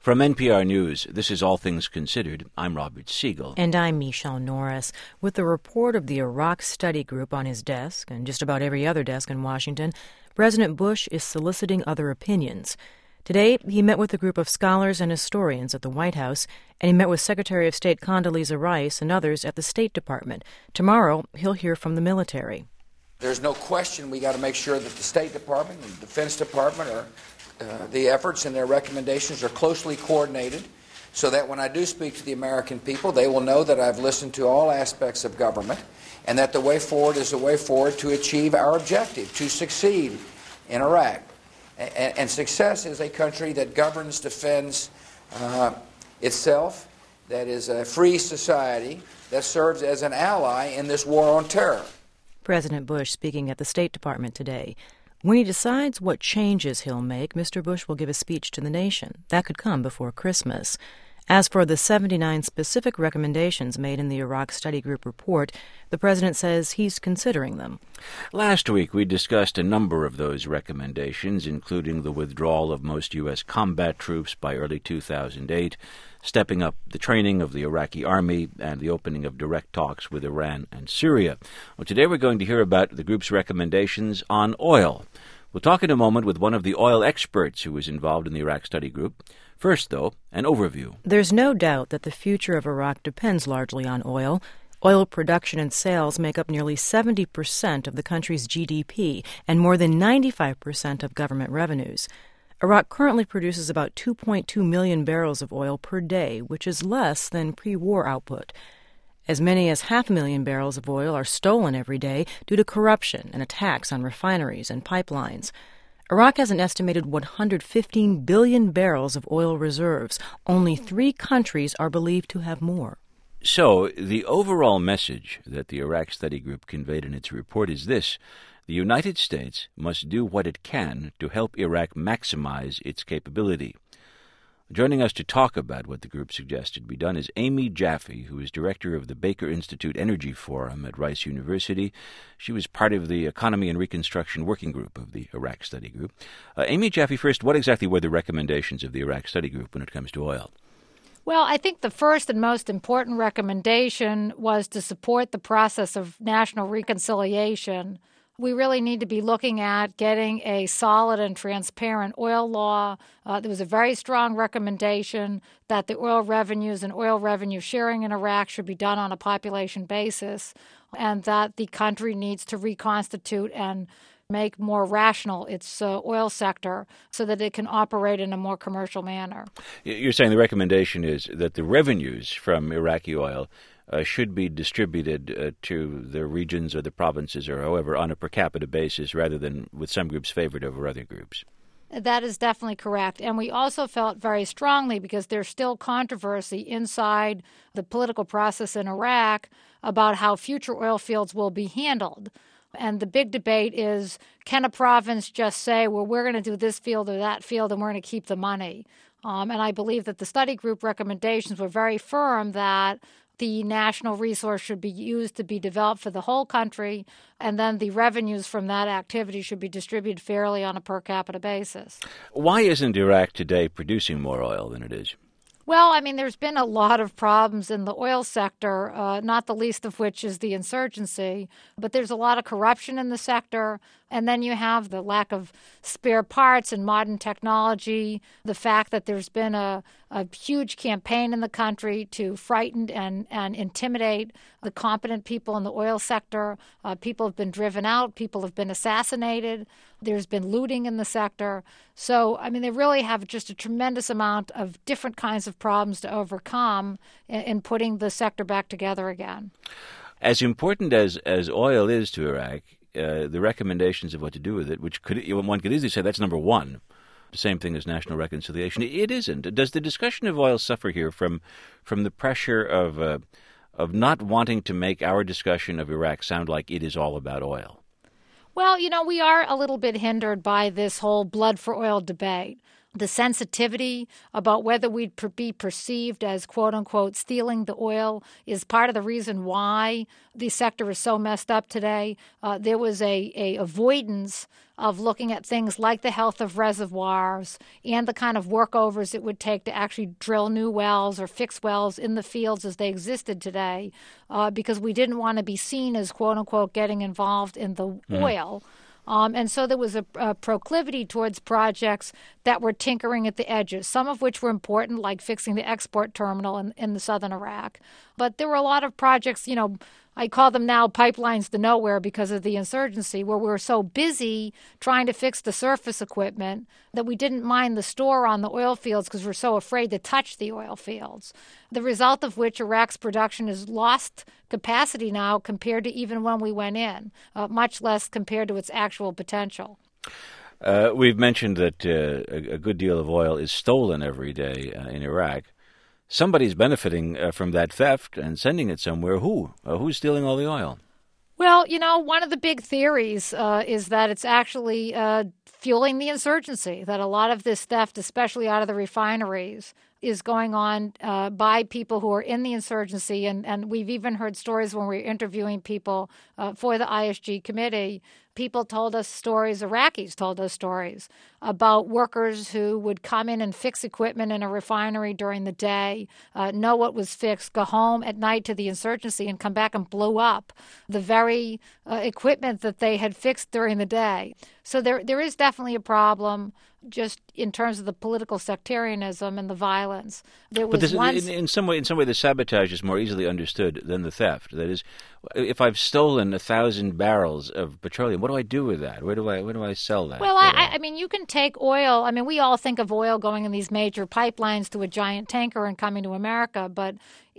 From NPR News, this is All Things Considered. I'm Robert Siegel. And I'm Michelle Norris. With the report of the Iraq Study Group on his desk, and just about every other desk in Washington, President Bush is soliciting other opinions. Today, he met with a group of scholars and historians at the White House, and he met with Secretary of State Condoleezza Rice and others at the State Department. Tomorrow, he'll hear from the military. There's no question we got to make sure that the State Department and the Defense Department are the efforts and their recommendations are closely coordinated so that when I do speak to the American people, they will know that I've listened to all aspects of government and that the way forward is the way forward to achieve our objective, to succeed in Iraq. And success is a country that governs, defends itself, that is a free society that serves as an ally in this war on terror. President Bush speaking at the State Department today. When he decides what changes he'll make, Mr. Bush will give a speech to the nation. That could come before Christmas. As for the 79 specific recommendations made in the Iraq Study Group report, the president says he's considering them. Last week, we discussed a number of those recommendations, including the withdrawal of most U.S. combat troops by early 2008, stepping up the training of the Iraqi army, and the opening of direct talks with Iran and Syria. Well, today we're going to hear about the group's recommendations on oil. We'll talk in a moment with one of the oil experts who was involved in the Iraq Study Group. First, though, an overview. There's no doubt that the future of Iraq depends largely on oil. Oil production and sales make up nearly 70% of the country's GDP and more than 95% of government revenues. Iraq currently produces about 2.2 million barrels of oil per day, which is less than pre-war output. As many as 500,000 barrels of oil are stolen every day due to corruption and attacks on refineries and pipelines. Iraq has an estimated 115 billion barrels of oil reserves. Only 3 countries are believed to have more. So, the overall message that the Iraq Study Group conveyed in its report is this: the United States must do what it can to help Iraq maximize its capability. Joining us to talk about what the group suggested be done is Amy Jaffe, who is director of the Baker Institute Energy Forum at Rice University. She was part of the Economy and Reconstruction Working Group of the Iraq Study Group. Amy Jaffe, first, what exactly were the recommendations of the Iraq Study Group when it comes to oil? Well, I think the first and most important recommendation was to support the process of national reconciliation. We really need to be looking at getting a solid and transparent oil law. There was a very strong recommendation that the oil revenues and oil revenue sharing in Iraq should be done on a population basis, and that the country needs to reconstitute and make more rational its oil sector so that it can operate in a more commercial manner. You're saying the recommendation is that the revenues from Iraqi oil should be distributed to the regions or the provinces or however on a per capita basis rather than with some groups favored over other groups. That is definitely correct. And we also felt very strongly, because there's still controversy inside the political process in Iraq about how future oil fields will be handled. And the big debate is, can a province just say, well, we're going to do this field or that field and we're going to keep the money? And I believe that the study group recommendations were very firm that the national resource should be used to be developed for the whole country, and then the revenues from that activity should be distributed fairly on a per capita basis. Why isn't Iraq today producing more oil than it is? Well, I mean, there's been a lot of problems in the oil sector, not the least of which is the insurgency. But there's a lot of corruption in the sector. And then you have the lack of spare parts and modern technology, the fact that there's been a huge campaign in the country to frighten and intimidate the competent people in the oil sector. People have been driven out. People have been assassinated. There's been looting in the sector. So, I mean, they really have just a tremendous amount of different kinds of problems to overcome in putting the sector back together again. As important as oil is to Iraq, the recommendations of what to do with it, which one could easily say that's number one, the same thing as national reconciliation. It isn't. Does the discussion of oil suffer here from the pressure of not wanting to make our discussion of Iraq sound like it is all about oil? Well, we are a little bit hindered by this whole blood for oil debate. the sensitivity about whether we'd be perceived as, quote unquote, stealing the oil is part of the reason why the sector is so messed up today. There was a avoidance of looking at things like the health of reservoirs and the kind of workovers it would take to actually drill new wells or fix wells in the fields as they existed today, because we didn't want to be seen as, quote unquote, getting involved in the oil. And so there was a proclivity towards projects that were tinkering at the edges, some of which were important, like fixing the export terminal in the southern Iraq. But there were a lot of projects, I call them now pipelines to nowhere because of the insurgency, where we were so busy trying to fix the surface equipment that we didn't mind the store on the oil fields because we're so afraid to touch the oil fields. The result of which Iraq's production has lost capacity now compared to even when we went in, much less compared to its actual potential. We've mentioned that a good deal of oil is stolen every day in Iraq. Somebody's benefiting from that theft and sending it somewhere. Who? Who's stealing all the oil? Well, one of the big theories is that it's actually fueling the insurgency, that a lot of this theft, especially out of the refineries, is going on by people who are in the insurgency. And we've even heard stories when we were interviewing people for the ISG committee. People told us stories, Iraqis told us stories about workers who would come in and fix equipment in a refinery during the day, know what was fixed, go home at night to the insurgency and come back and blow up the very equipment that they had fixed during the day. So there is definitely a problem just in terms of the political sectarianism and the violence. But in some way, the sabotage is more easily understood than the theft. That is, if I've stolen 1,000 barrels of petroleum, what do I do with that? Where do I sell that? Well, I mean, you can take oil. I mean, we all think of oil going in these major pipelines to a giant tanker and coming to America. But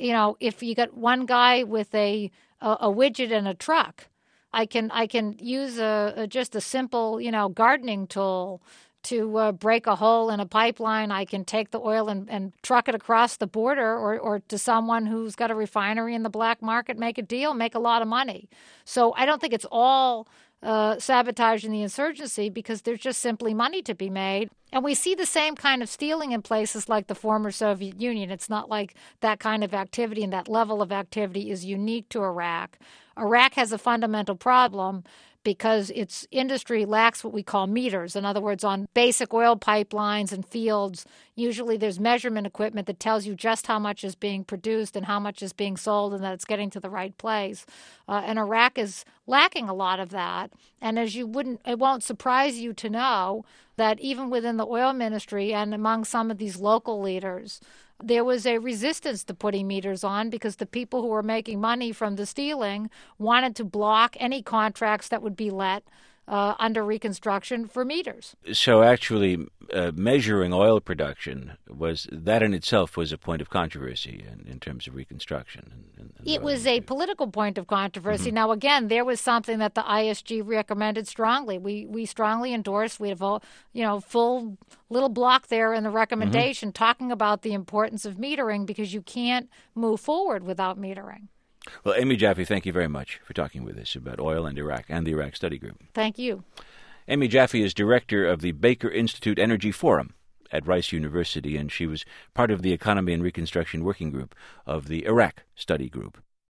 if you got one guy with a widget and a truck, I can use just a simple gardening tool to break a hole in a pipeline. I can take the oil and truck it across the border or to someone who's got a refinery in the black market, make a deal, make a lot of money. So I don't think it's all sabotaging the insurgency because there's just simply money to be made. And we see the same kind of stealing in places like the former Soviet Union. It's not like that kind of activity and that level of activity is unique to Iraq. Iraq has a fundamental problem because its industry lacks what we call meters. In other words, on basic oil pipelines and fields, usually there's measurement equipment that tells you just how much is being produced and how much is being sold and that it's getting to the right place. And Iraq is lacking a lot of that. And as it won't surprise you to know that even within the oil ministry and among some of these local leaders, there was a resistance to putting meters on because the people who were making money from the stealing wanted to block any contracts that would be let under Reconstruction for meters. So actually measuring oil production, that in itself was a point of controversy in terms of Reconstruction. It was a political point of controversy. Mm-hmm. Now, again, there was something that the ISG recommended strongly. We strongly endorsed. We have a full little block there in the recommendation talking about the importance of metering because you can't move forward without metering. Well, Amy Jaffe, thank you very much for talking with us about oil and Iraq and the Iraq Study Group. Thank you. Amy Jaffe is director of the Baker Institute Energy Forum at Rice University, and she was part of the Economy and Reconstruction Working Group of the Iraq Study Group.